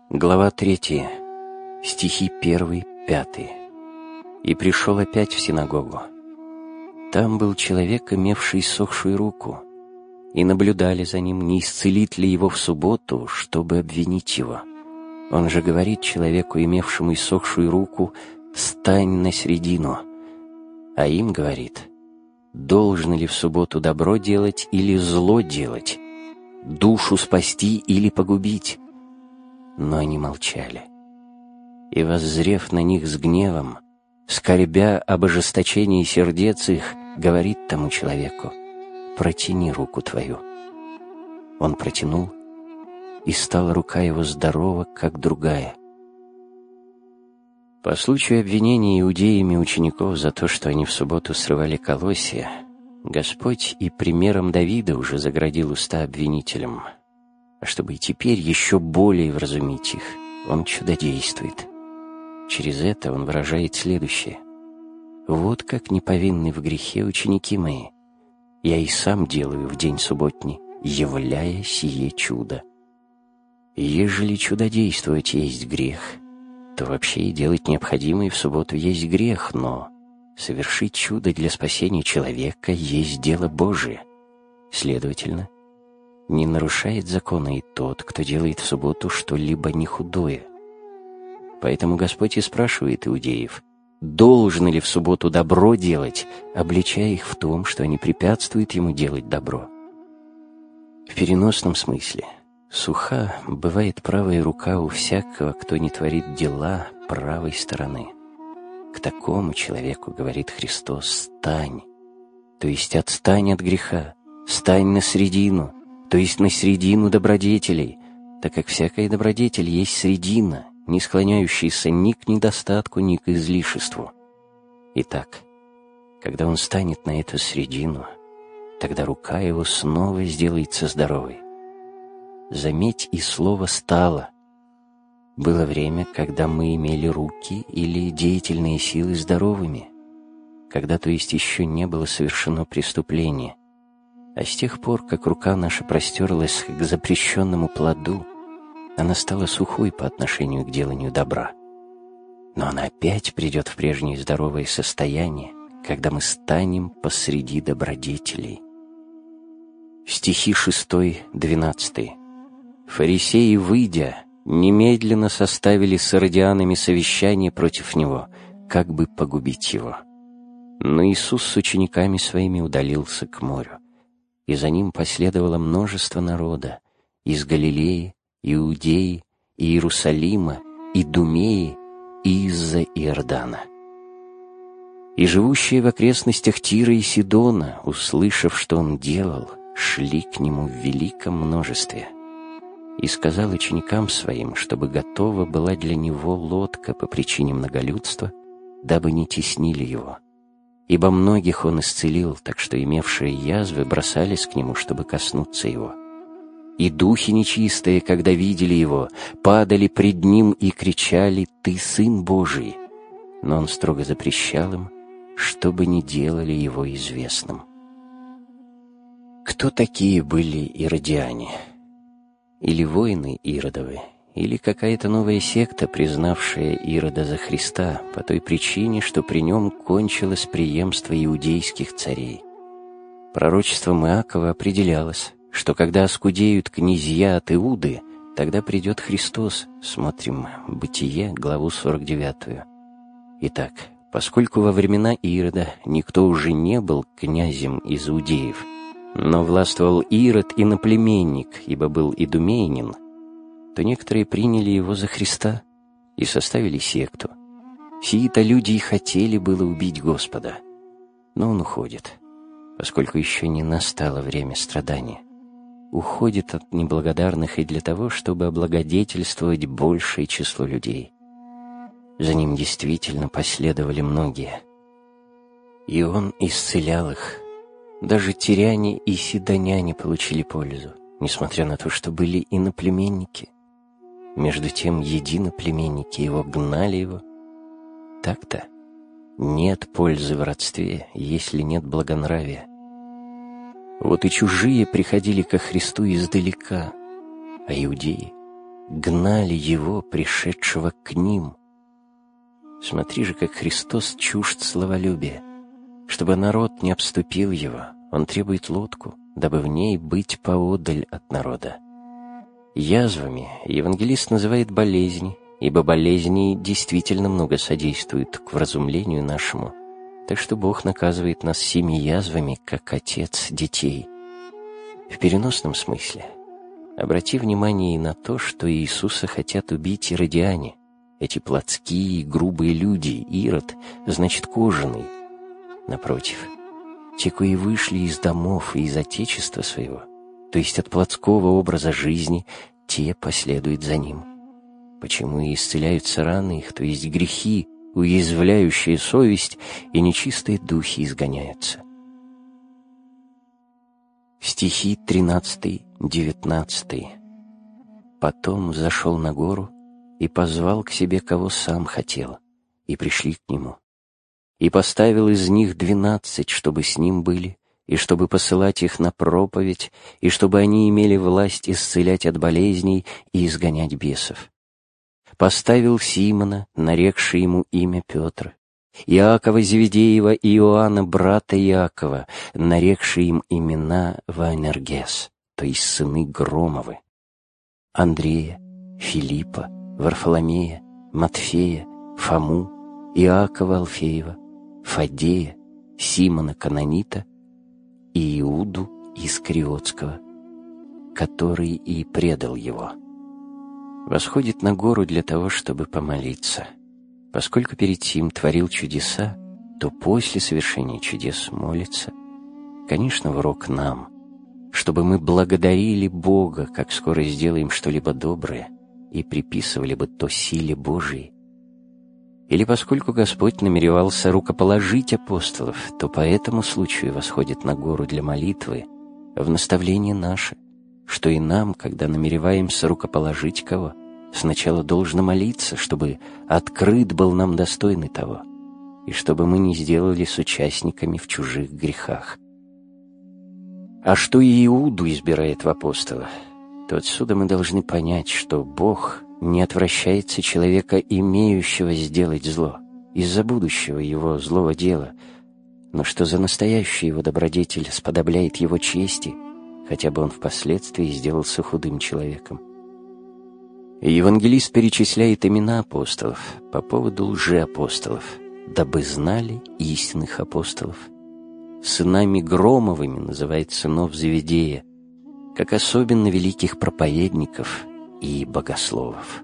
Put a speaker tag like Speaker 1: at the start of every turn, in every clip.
Speaker 1: Глава 3, стихи 1, 5. «И пришел опять в синагогу. Там был человек, имевший иссохшую руку, и наблюдали за ним, не исцелит ли его в субботу, чтобы обвинить его. Он же говорит человеку, имевшему иссохшую руку: «Стань на средину». А им говорит: «Должно ли в субботу добро делать или зло делать? Душу спасти или погубить?» Но они молчали. И, воззрев на них с гневом, скорбя об ожесточении сердец их, говорит тому человеку: «Протяни руку твою». Он протянул, и стала рука его здорова, как другая. По случаю обвинения иудеями учеников за то, что они в субботу срывали колосья, Господь и примером Давида уже заградил уста обвинителям. А чтобы и теперь еще более вразумить их, Он чудодействует. Через это Он выражает следующее: «Вот как неповинны в грехе ученики мои. Я и сам делаю в день субботний, являя сие чудо». Ежели чудодействовать есть грех, то вообще и делать необходимое в субботу есть грех, но совершить чудо для спасения человека есть дело Божие. Следовательно, не нарушает закона и тот, кто делает в субботу что-либо не худое. Поэтому Господь и спрашивает иудеев, должно ли в субботу добро делать, обличая их в том, что они препятствуют Ему делать добро. В переносном смысле суха бывает правая рука у всякого, кто не творит дела правой стороны. К такому человеку, говорит Христос, стань, то есть отстань от греха, стань на средину, то есть на средину добродетелей, так как всякая добродетель есть средина, не склоняющаяся ни к недостатку, ни к излишеству. Итак, когда он станет на эту средину, тогда рука его снова сделается здоровой. Заметь, и слово «стало». Было время, когда мы имели руки или деятельные силы здоровыми, когда, то есть, еще не было совершено преступление. А с тех пор, как рука наша простерлась к запрещенному плоду, она стала сухой по отношению к деланию добра. Но она опять придет в прежнее здоровое состояние, когда мы станем посреди добродетелей. Стихи 6-12. «Фарисеи, выйдя, немедленно составили с иродианами совещание против него, как бы погубить его. Но Иисус с учениками своими удалился к морю, и за ним последовало множество народа из Галилеи, Иудеи, Иерусалима, Идумеи и из-за Иордана. И живущие в окрестностях Тира и Сидона, услышав, что он делал, шли к нему в великом множестве. И сказал ученикам своим, чтобы готова была для него лодка по причине многолюдства, дабы не теснили его. Ибо многих он исцелил, так что имевшие язвы бросались к нему, чтобы коснуться его. И духи нечистые, когда видели его, падали пред ним и кричали: «Ты Сын Божий!» Но он строго запрещал им, чтобы не делали его известным. Кто такие были иродиане? Или воины Иродовы, или какая-то новая секта, признавшая Ирода за Христа по той причине, что при нем кончилось преемство иудейских царей. Пророчеством Иакова определялось, что когда оскудеют князья от Иуды, тогда придет Христос. Смотрим Бытие, главу 49. Итак, поскольку во времена Ирода никто уже не был князем из иудеев, но властвовал Ирод иноплеменник, ибо был идумеянин, то некоторые приняли его за Христа и составили секту. Сии-то люди и хотели было убить Господа, но он уходит, поскольку еще не настало время страдания. Уходит от неблагодарных и для того, чтобы облагодетельствовать большее число людей. За ним действительно последовали многие. И он исцелял их. Даже тиряне и сидоняне получили пользу, несмотря на то, что были иноплеменники. Между тем единоплеменники его гнали его. Так-то нет пользы в родстве, если нет благонравия. Вот и чужие приходили ко Христу издалека, а иудеи гнали его, пришедшего к ним. Смотри же, как Христос чужд словолюбия. Чтобы народ не обступил его, он требует лодку, дабы в ней быть поодаль от народа. Язвами евангелист называет болезни, ибо болезни действительно много содействуют к вразумлению нашему, так что Бог наказывает нас сими язвами, как отец детей. В переносном смысле обрати внимание и на то, что Иисуса хотят убить иродиане, эти плотские и грубые люди. Ирод значит кожаный. Напротив, те, кои вышли из домов и из отечества своего, то есть от плотского образа жизни, те последуют за ним. Почему и исцеляются раны их, то есть грехи, уязвляющие совесть, и нечистые духи изгоняются. Стихи 13-19. «Потом зашел на гору и позвал к себе, кого сам хотел, и пришли к нему. И поставил из них 12, чтобы с ним были, и чтобы посылать их на проповедь, и чтобы они имели власть исцелять от болезней и изгонять бесов. Поставил Симона, нарекший ему имя Петра, Иакова Зеведеева и Иоанна, брата Иакова, нарекший им имена Ваэнергес, то есть сыны Громовы, Андрея, Филиппа, Варфоломея, Матфея, Фому, Иакова Алфеева, Фадея, Симона Канонита и Иуду Искариотского, который и предал его. Восходит на гору для того, чтобы помолиться. Поскольку перед тем творил чудеса, то после совершения чудес молится, конечно, в урок нам, чтобы мы благодарили Бога, как скоро сделаем что-либо доброе, и приписывали бы то силе Божией. Или поскольку Господь намеревался рукоположить апостолов, то по этому случаю восходит на гору для молитвы в наставление наше, что и нам, когда намереваемся рукоположить кого, сначала должно молиться, чтобы открыт был нам достойный того, и чтобы мы не сделались участниками в чужих грехах. А что и Иуду избирает в апостола, то отсюда мы должны понять, что Бог не отвращается человека, имеющего сделать зло, из-за будущего его злого дела, но что за настоящий его добродетель сподобляет его чести, хотя бы он впоследствии сделался худым человеком. Евангелист перечисляет имена апостолов по поводу лжеапостолов, дабы знали истинных апостолов. Сынами Громовыми называет сынов Зеведея, как особенно великих проповедников и богословов.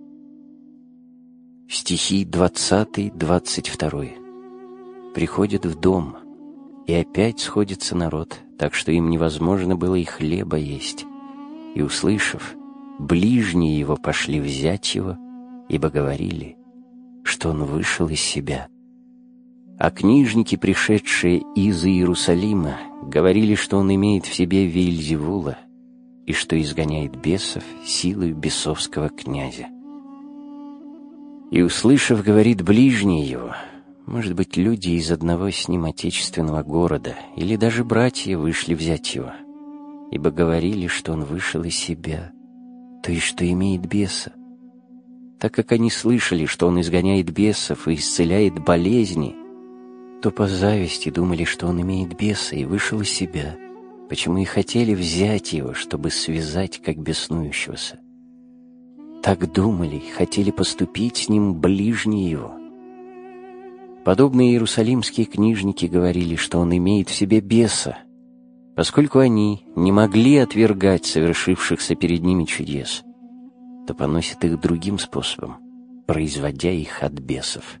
Speaker 1: Стихи 20-22. Приходят в дом, и опять сходится народ, так что им невозможно было и хлеба есть. И, услышав, ближние его пошли взять его, ибо говорили, что он вышел из себя. А книжники, пришедшие из Иерусалима, говорили, что он имеет в себе Веельзевула и что изгоняет бесов силою бесовского князя. И, услышав, говорит ближний его, может быть, люди из одного с ним отечественного города или даже братья вышли взять его, ибо говорили, что он вышел из себя, то есть что имеет беса. Так как они слышали, что он изгоняет бесов и исцеляет болезни, то по зависти думали, что он имеет беса и вышел из себя, почему и хотели взять его, чтобы связать как беснующегося. Так думали, хотели поступить с ним ближние его. Подобные иерусалимские книжники говорили, что он имеет в себе беса, поскольку они не могли отвергать совершившихся перед ними чудес, то поносят их другим способом, производя их от бесов.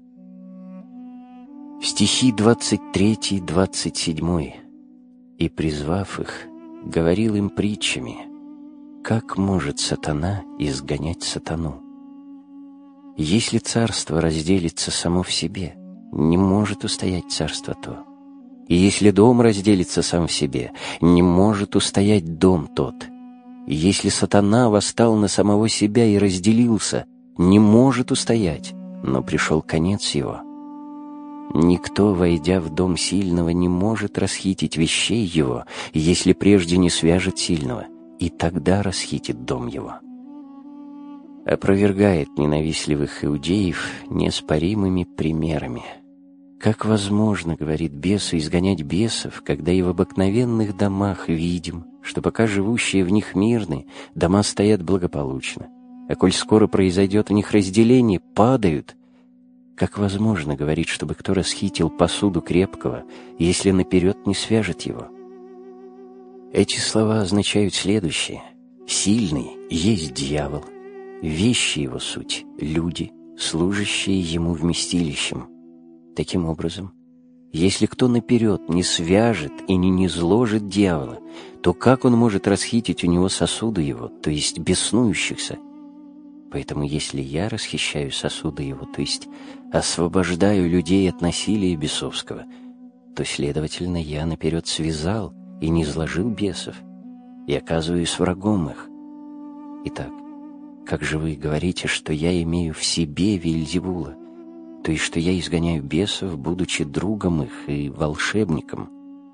Speaker 1: Стихи 23-27. «И, призвав их, говорил им притчами, как может сатана изгонять сатану? Если царство разделится само в себе, не может устоять царство то. И если дом разделится сам в себе, не может устоять дом тот. И если сатана восстал на самого себя и разделился, не может устоять, но пришел конец его. Никто, войдя в дом сильного, не может расхитить вещей его, если прежде не свяжет сильного, и тогда расхитит дом его. опровергает ненавистливых иудеев неоспоримыми примерами. Как возможно, говорит, бесу изгонять бесов, когда и в обыкновенных домах видим, что пока живущие в них мирны, дома стоят благополучно, а коль скоро произойдет в них разделение, падают? Как возможно, говорит, чтобы кто расхитил посуду крепкого, если наперед не свяжет его? Эти слова означают следующее. Сильный есть дьявол, вещи его суть — люди, служащие ему вместилищем. Таким образом, если кто наперед не свяжет и не низложит дьявола, то как он может расхитить у него сосуды его, то есть беснующихся? Поэтому если я расхищаю сосуды его, то есть освобождаю людей от насилия бесовского, то, следовательно, я наперед связал и низложил бесов, и оказываюсь врагом их. Итак, как же вы говорите, что я имею в себе Вельзевула, то есть что я изгоняю бесов, будучи другом их и волшебником?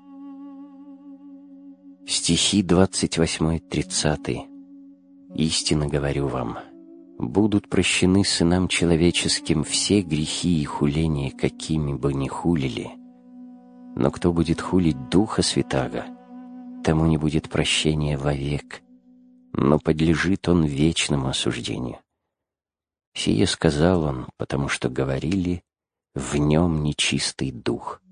Speaker 1: Стихи 28-30. «Истинно говорю вам, будут прощены сынам человеческим все грехи и хуления, какими бы ни хулили. Но кто будет хулить Духа Святаго, тому не будет прощения вовек, но подлежит он вечному осуждению. Сие сказал он, потому что говорили, в нем нечистый дух».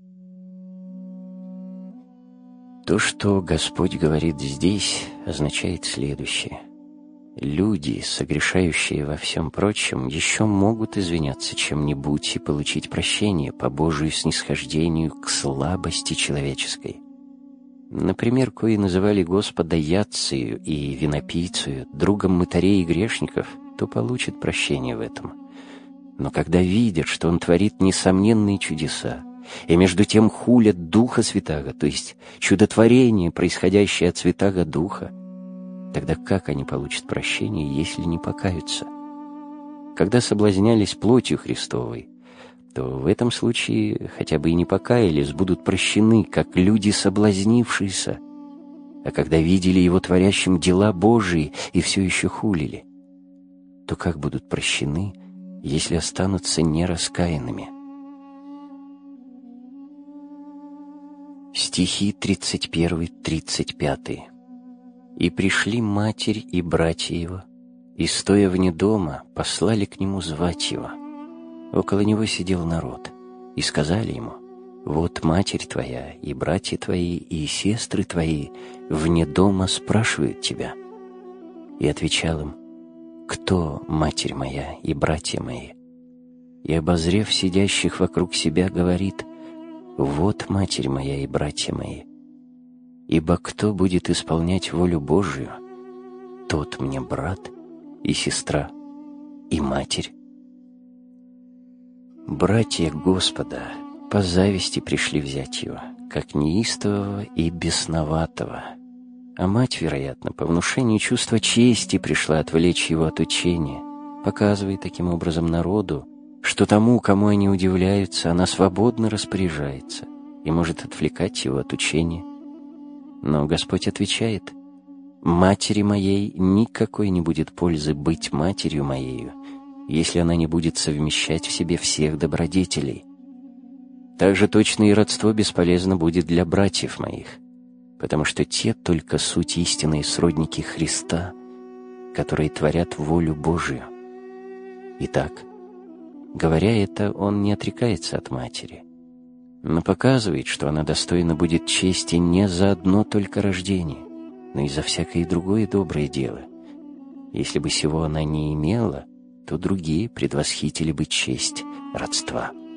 Speaker 1: То, что Господь говорит здесь, означает следующее. Люди, согрешающие во всем прочем, еще могут извиняться чем-нибудь и получить прощение по Божию снисхождению к слабости человеческой. Например, кои называли Господа Яцию и винопийцею, другом мытарей и грешников, то получат прощение в этом. Но когда видят, что он творит несомненные чудеса, и между тем хулят Духа Святаго, то есть чудотворение, происходящее от Святаго Духа, тогда как они получат прощение, если не покаются? Когда соблазнялись плотью Христовой, то в этом случае, хотя бы и не покаялись, будут прощены, как люди соблазнившиеся. А когда видели его творящим дела Божии и все еще хулили, то как будут прощены, если останутся нераскаянными? Стихи 31-35. «И пришли матерь и братья его, и, стоя вне дома, послали к нему звать его. Около него сидел народ, и сказали ему: вот матерь твоя, и братья твои, и сестры твои вне дома спрашивают тебя. И отвечал им: кто матерь моя и братья мои? И, обозрев сидящих вокруг себя, говорит: вот матерь моя и братья мои. Ибо кто будет исполнять волю Божию, тот мне брат и сестра и матерь». Братья Господа по зависти пришли взять его, как неистового и бесноватого, а мать, вероятно, по внушению чувства чести пришла отвлечь его от учения, показывая таким образом народу, что тому, кому они удивляются, она свободно распоряжается и может отвлекать его от учения. Но Господь отвечает: «Матери моей никакой не будет пользы быть матерью моею, если она не будет совмещать в себе всех добродетелей. Так же точно и родство бесполезно будет для братьев моих, потому что те только суть истинные сродники Христа, которые творят волю Божию». Итак, говоря это, он не отрекается от матери, но показывает, что она достойна будет чести не за одно только рождение, но и за всякое другое доброе дело. Если бы сего она не имела, то другие предвосхитили бы честь родства.